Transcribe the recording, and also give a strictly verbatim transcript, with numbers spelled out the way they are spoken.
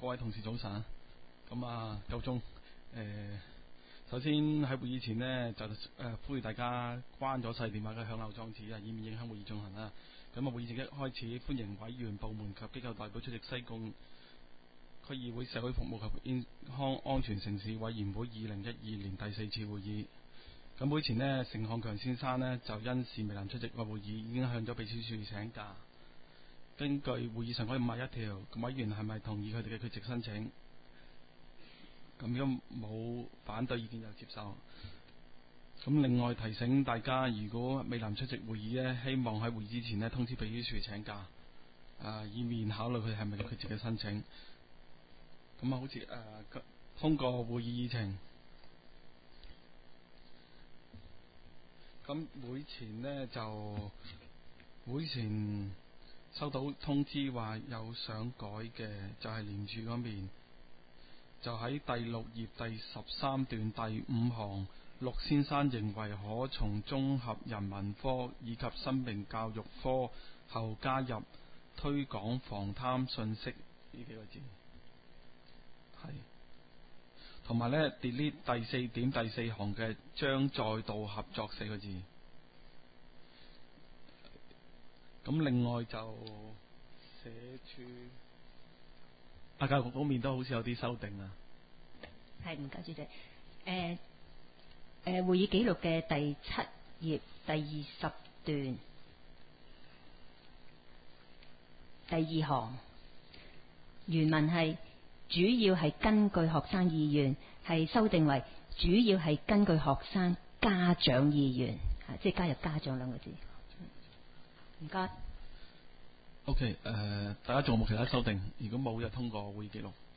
各位同事早晨。咁啊，夠鐘。誒、呃，首先喺會議前呢，就誒、呃、呼籲大家關咗細電話嘅響漏裝置啊，以免影響會議進行啦。咁啊，會議正式開始，歡迎委員、部門及機構代表出席西貢區議會社會服務及健康安全城市委員會二零一二年第四次會議。咁會前呢，盛漢強先生呢，就因事未能出席個會議，已經向咗秘書處請假。根據會議上嗰五十一條，咁委員係咪同意佢哋嘅缺席申請？咁如果冇反對意見就接受。咁另外提醒大家，如果未能出席會議呢，希望喺會議之前呢通知秘書處請假，啊，以免考慮佢哋係咪有缺席嘅申請。咁啊，好似誒、呃、通過會議議程。咁會前呢，就會前收到通知話有想改嘅，就係廉署嗰邊，就喺第六頁第十三段第五行，陸先生認為可從綜合人文科以及生命教育科後加入推廣防貪信息呢幾個字，係同埋呢 delete 第四點第四行嘅將再度合作四個字。咁另外就社署啊，教育局方面都好似有啲修訂啊。 係，唔該主席。誒、呃、誒、呃，會議記錄嘅第七頁第二十段第二行，原文係主要係根據學生意願，係修訂為主要係根據學生家長意願，即係加入家長兩個字。唔該。 OK，誒、呃，大家仲有冇其他修訂？如果冇就通過會議記錄。